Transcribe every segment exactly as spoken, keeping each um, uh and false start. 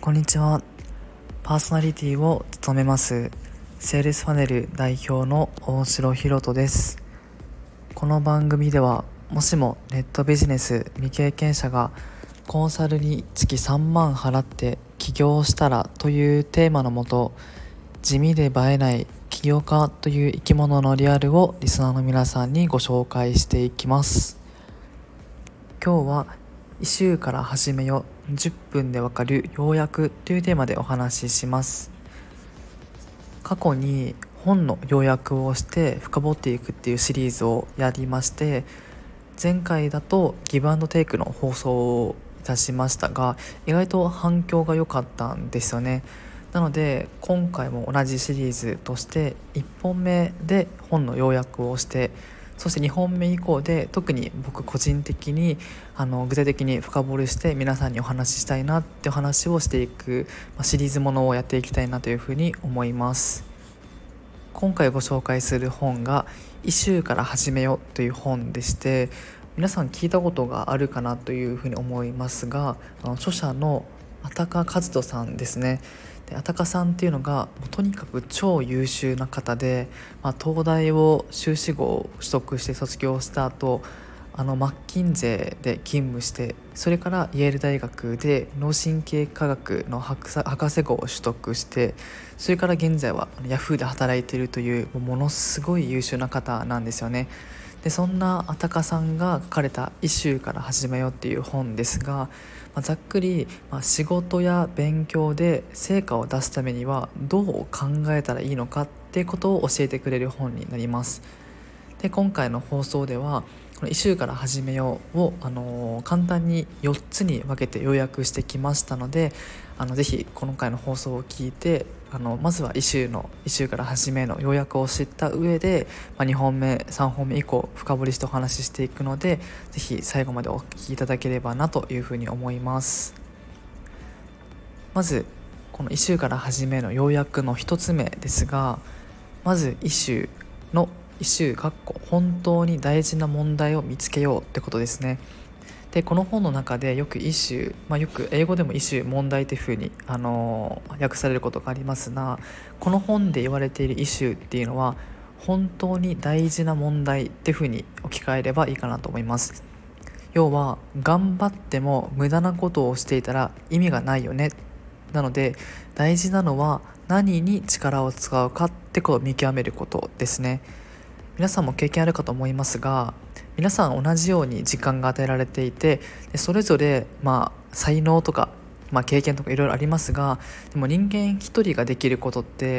こんにちは。パーソナリティを務めますセールスファネル代表の大城博人です。この番組では、もしもネットビジネス未経験者がコンサルに月さんまん払って起業したらというテーマのもと、地味で映えない起業家という生き物のリアルをリスナーの皆さんにご紹介していきます。今日はイシューから始めよじゅっぷんでわかる要約というテーマでお話しします。過去に本の要約をして深掘っていくっていうシリーズをやりまして、前回だとギブアンドテイクの放送をいたしましたが、意外と反響が良かったんですよね。なので今回も同じシリーズとしていっぽんめで本の要約をして、そしてにほんめ以降で特に僕個人的にあの具体的に深掘りして皆さんにお話ししたいなってお話をしていく、まあ、シリーズものをやっていきたいなというふうに思います。今回ご紹介する本がイシューから始めよという本でして、皆さん聞いたことがあるかなというふうに思いますが、あの著者のあたかかずとさんですね。であたかさんっていうのがもうとにかく超優秀な方で、まあ、東大を修士号を取得して卒業した後、あのマッキンゼーで勤務して、それからイェール大学で脳神経科学の博士博士号を取得して、それから現在はヤフーで働いているというものすごい優秀な方なんですよね。でそんなあたかさんが書かれた「イシューから始めよ」っていう本ですが、まあ、ざっくり、まあ、仕事や勉強で成果を出すためにはどう考えたらいいのかっていうことを教えてくれる本になります。で今回の放送ではこの「イシューから始めよう」を、あのー、簡単によっつに分けて要約してきましたので、あのぜひ今回の放送を聞いて、あのまずはイシューのイシューから始めの要約を知った上で、まあ、にほんめさんほんめ以降深掘りしてお話ししていくので、ぜひ最後までお聞きいただければなというふうに思います。まずこのイシューから始めの要約の一つ目ですが、まずイシューのイシューかっこ本当に大事な問題を見つけようってことですね。でこの本の中でよくイシュー、まあ、よく英語でもイシュー問題っていうふうに、あのー、訳されることがありますが、この本で言われているイシューっていうのは本当に大事な問題っていうふうに置き換えればいいかなと思います。要は頑張っても無駄なことをしていたら意味がないよね。なので大事なのは何に力を使うかってことを見極めることですね。皆さんも経験あるかと思いますが、皆さん同じように時間が与えられていて、でそれぞれまあ才能とか、まあ、経験とかいろいろありますが、でも人間一人ができることって、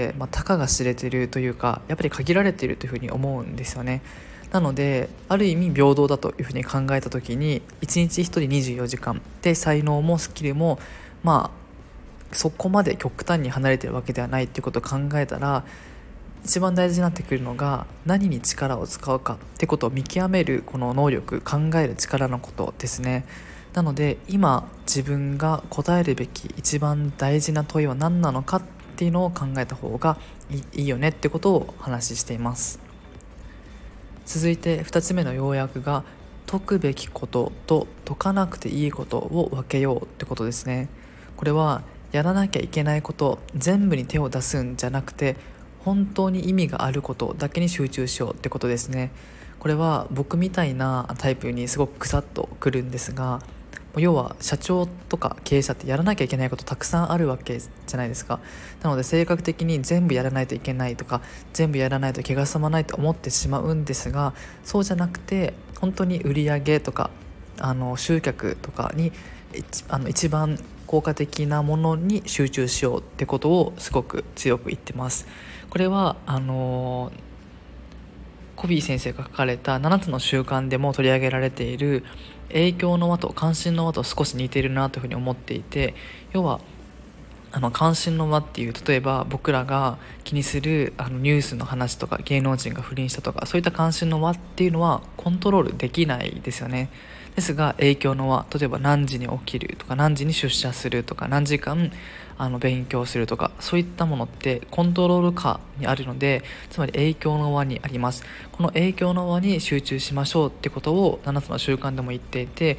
まあ、たかが知れているというか、やっぱり限られているというふうに思うんですよね。なのである意味平等だというふうに考えた時に、いちにちひとりにじゅうよじかんで才能もスキルもまあそこまで極端に離れているわけではないっていうことを考えたら、一番大事になってくるのが何に力を使うかってことを見極める、この能力、考える力のことですね。なので今自分が答えるべき一番大事な問いは何なのかっていうのを考えた方がいいよねってことを話しています。続いてふたつめの要約が、解くべきことと解かなくていいことを分けようってことですね。これはやらなきゃいけないこと全部に手を出すんじゃなくて、本当に意味があることだけに集中しようってことですね。これは僕みたいなタイプにすごくクサッとくるんですが、要は社長とか経営者ってやらなきゃいけないことたくさんあるわけじゃないですか。なので性格的に全部やらないといけないとか、全部やらないと気が済まないと思ってしまうんですが、そうじゃなくて本当に売り上げとかあの集客とかにあの一番効果的なものに集中しようってことをすごく強く言ってます。これはあのコビー先生が書かれたななつの習慣でも取り上げられている影響の輪と関心の輪と少し似ているなというふうに思っていて、要はあの関心の輪っていう、例えば僕らが気にするあのニュースの話とか、芸能人が不倫したとか、そういった関心の輪っていうのはコントロールできないですよね。ですが影響の輪、例えば何時に起きるとか、何時に出社するとか、何時間あの勉強するとか、そういったものってコントロール下にあるので、つまり影響の輪にあります。この影響の輪に集中しましょうってことをななつの習慣でも言っていて、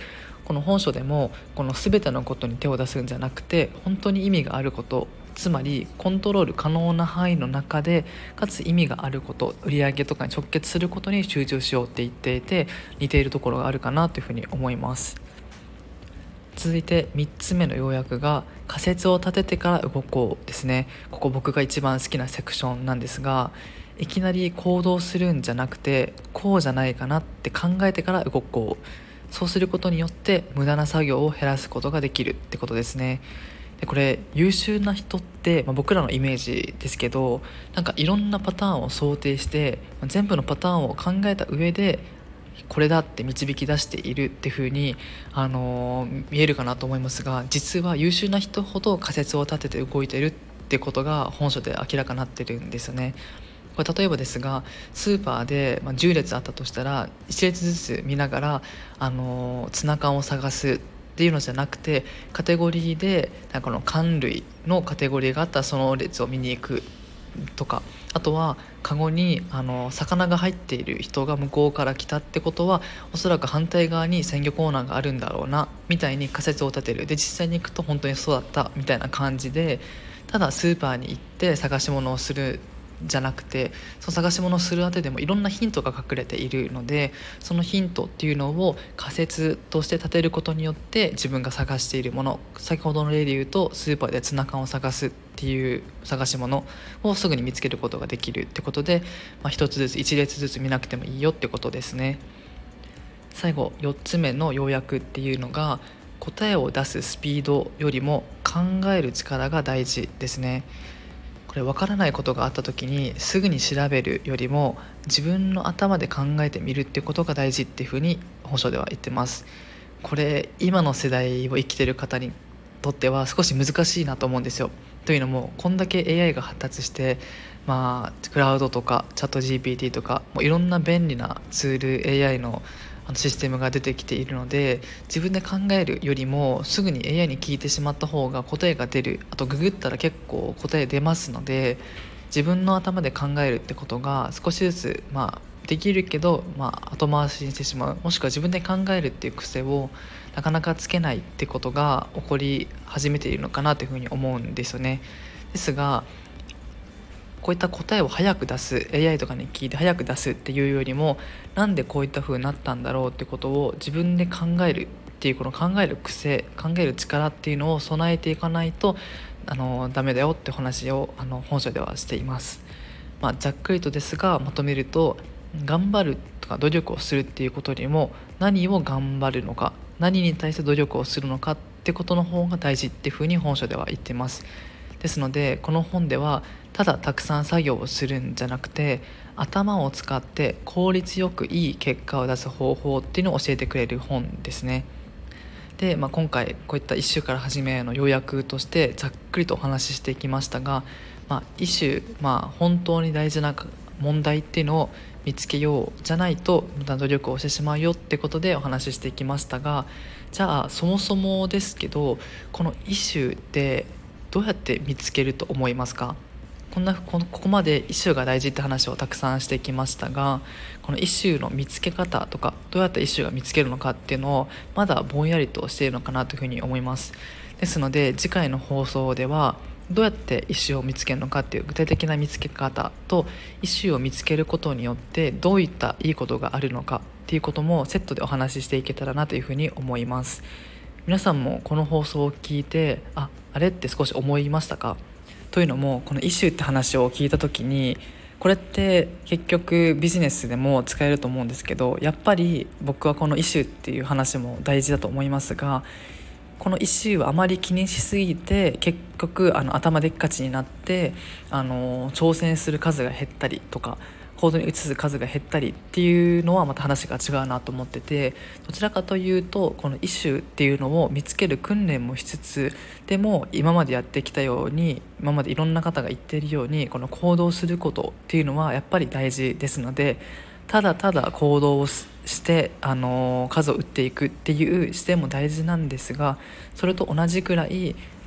この本書でもこの全てのことに手を出すんじゃなくて、本当に意味があること、つまりコントロール可能な範囲の中でかつ意味があること、売上とかに直結することに集中しようって言っていて、似ているところがあるかなというふうに思います。続いてみっつめの要約が仮説を立ててから動こうですね。ここ僕が一番好きなセクションなんですが、いきなり行動するんじゃなくて、こうじゃないかなって考えてから動こう。そうすることによって無駄な作業を減らすことができるってことですね。でこれ優秀な人って、まあ、僕らのイメージですけど、なんかいろんなパターンを想定して、まあ全部のパターンを考えた上でこれだって導き出しているっていう風に、あのー見えるかなと思いますが、実は優秀な人ほど仮説を立てて動いているってことが本書で明らかになってるんですよね。これ例えばですが、スーパーでまあじゅう列あったとしたらいち列ずつ見ながら、あのーツナ缶を探すっていうのじゃなくて、カテゴリーでなんかこの缶類のカテゴリーがあったらその列を見に行くとか、あとはカゴにあの魚が入っている人が向こうから来たってことは、おそらく反対側に鮮魚コーナーがあるんだろうなみたいに仮説を立てる。で実際に行くと本当にそうだったみたいな感じで、ただスーパーに行って探し物をするじゃなくて、その探し物をするあてでもいろんなヒントが隠れているので、そのヒントっていうのを仮説として立てることによって自分が探しているもの、先ほどの例で言うとスーパーでツナ缶を探すっていう探し物をすぐに見つけることができるってことで、まあ、一つずつ一列ずつ見なくてもいいよってことですね。最後よっつめの要約っていうのが、答えを出すスピードよりも考える力が大事ですね。これ分からないことがあった時にすぐに調べるよりも、自分の頭で考えてみるっていうことが大事っていうふうに本書では言ってます。これ今の世代を生きている方にとっては少し難しいなと思うんですよ。というのもこんだけ エーアイ が発達して、まあ、クラウドとかチャット ジーピーティー とかもういろんな便利なツール エーアイ のあのシステムが出てきているので、自分で考えるよりもすぐに エーアイ に聞いてしまった方が答えが出る、あとググったら結構答え出ますので、自分の頭で考えるってことが少しずつ、まあ、できるけど、まあ、後回しにしてしまう、もしくは自分で考えるっていう癖をなかなかつけないってことが起こり始めているのかなというふうに思うんですよね。ですがこういった答えを早く出す エーアイ とかに聞いて早く出すっていうよりも、なんでこういった風になったんだろうってことを自分で考えるっていう、この考える癖、考える力っていうのを備えていかないとあのダメだよって話をあの本書ではしています。まあ、ざっくりとですがまとめると、頑張るとか努力をするっていうことよりも、何を頑張るのか、何に対して努力をするのかってことの方が大事っていうふうに本書では言っています。ですのでこの本ではただたくさん作業をするんじゃなくて、頭を使って効率よくいい結果を出す方法っていうのを教えてくれる本ですね。で、まあ、今回こういった一週から始めの要約としてざっくりとお話ししていきましたが、まあ、一種、まあ、本当に大事な問題っていうのを見つけよう、じゃないと無駄な努力をしてしまうよってことでお話ししていきましたが、じゃあそもそもですけど、このイシューってどうやって見つけると思いますか？こんなここまでイシューが大事って話をたくさんしてきましたが、このイシューの見つけ方とか、どうやってイシューが見つけるのかっていうのをまだぼんやりとしているのかなというふうに思います。ですので次回の放送では、どうやってイシューを見つけるのかっていう具体的な見つけ方と、イシューを見つけることによってどういったいいことがあるのかっていうこともセットでお話ししていけたらなというふうに思います。皆さんもこの放送を聞いて、あ、あれって少し思いましたか？というのも、このイシューって話を聞いた時に、これって結局ビジネスでも使えると思うんですけど、やっぱり僕はこのイシューっていう話も大事だと思いますが、このイシューをあまり気にしすぎて結局あの頭でっかちになって、あの挑戦する数が減ったりとか行動に移す数が減ったりっていうのはまた話が違うなと思ってて、どちらかというとこのイシューっていうのを見つける訓練もしつつ、でも今までやってきたように、今までいろんな方が言っているように、この行動することっていうのはやっぱり大事ですので、ただただ行動をしてあの数を打っていくっていう視点も大事なんですが、それと同じくらい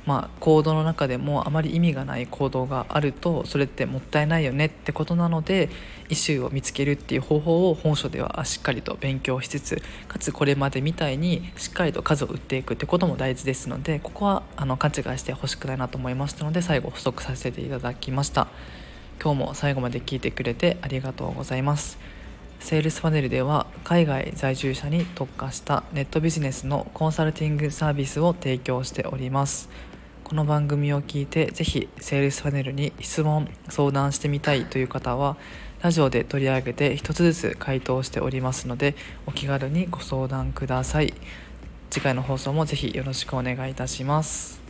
まあ、行動の中でもあまり意味がない行動があるとそれってもったいないよねってことなので、イシューを見つけるっていう方法を本書ではしっかりと勉強しつつ、かつこれまでみたいにしっかりと数を打っていくってことも大事ですので、ここはあの勘違いしてほしくないなと思いましたので、最後補足させていただきました。今日も最後まで聞いてくれてありがとうございます。セールスパネルでは海外在住者に特化したネットビジネスのコンサルティングサービスを提供しております。この番組を聞いてぜひセールスパネルに質問相談してみたいという方は、ラジオで取り上げて一つずつ回答しておりますので、お気軽にご相談ください。次回の放送もぜひよろしくお願いいたします。